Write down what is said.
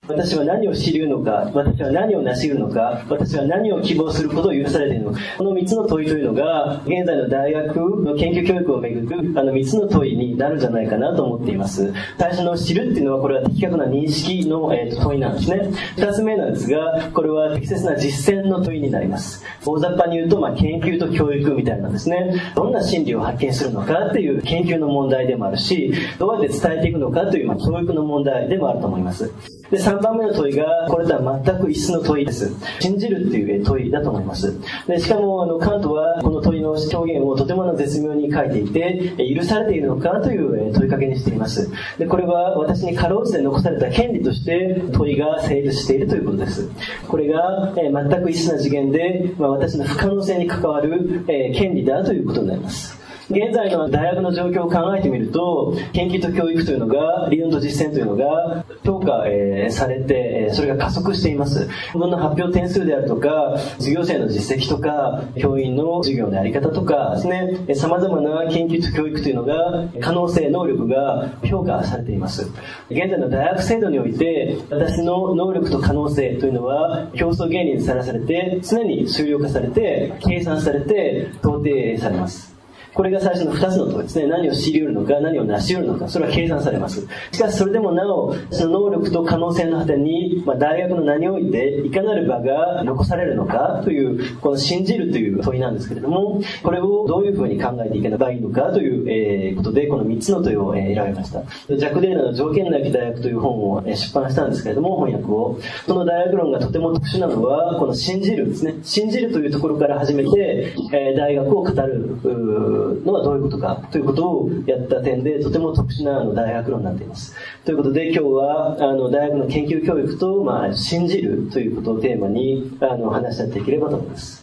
私は何を知り得るのか、私は何を成し得るのか、私は何を希望することを許されているのか、この3つの問いというのが現在の大学の研究教育をめぐる3つの問いになるんじゃないかなと思っています。最初の知るっていうのはこれは的確な認識の問いなんですね。2つ目なんですが、これは適切な実践の問いになります。大雑把に言うと、研究と教育みたいなんですね。どんな真理を発見するのかっていう研究の問題でもあるし、どうやって伝えていくのかという教育の問題でもあると思います。で、3番目の問いがこれとは全く異質の問いです。信じるっていう問いだと思います。で、しかもカントはこの問いの表現をとても絶妙に書いていて、許されているのかという問いかけにしています。で、これは私にかろうじて残された権利として問いが成立しているということです。これが全く異質な次元で、私の不可能性に関わる権利だということになります。現在の大学の状況を考えてみると、研究と教育というのが、理論と実践というのが評価されて、それが加速しています。論文の発表点数であるとか、授業生の実績とか、教員の授業のやり方とかですね、様々な研究と教育というのが、可能性、能力が評価されています。現在の大学制度において、私の能力と可能性というのは、競争原理にさらされて、常に数量化されて、計算されて、到底されます。これが最初の2つの問いですね。何を知り得るのか、何を成し得るのか、それは計算されます。しかしそれでもなお、その能力と可能性の果てに、大学の名においていかなる場が残されるのかという、この信じるという問いなんですけれども、これをどういうふうに考えていけばいいのかということで、この3つの問いを選びました。ジャック・デーラの条件なき大学という本を出版したんですけれども、翻訳を。その大学論がとても特殊なのは、この信じるですね。信じるというところから始めて、大学を語るのはどういうことかということをやった点でとても特殊な大学論になっています。ということで今日は大学の研究教育と信じるということをテーマに話し合っていければと思います。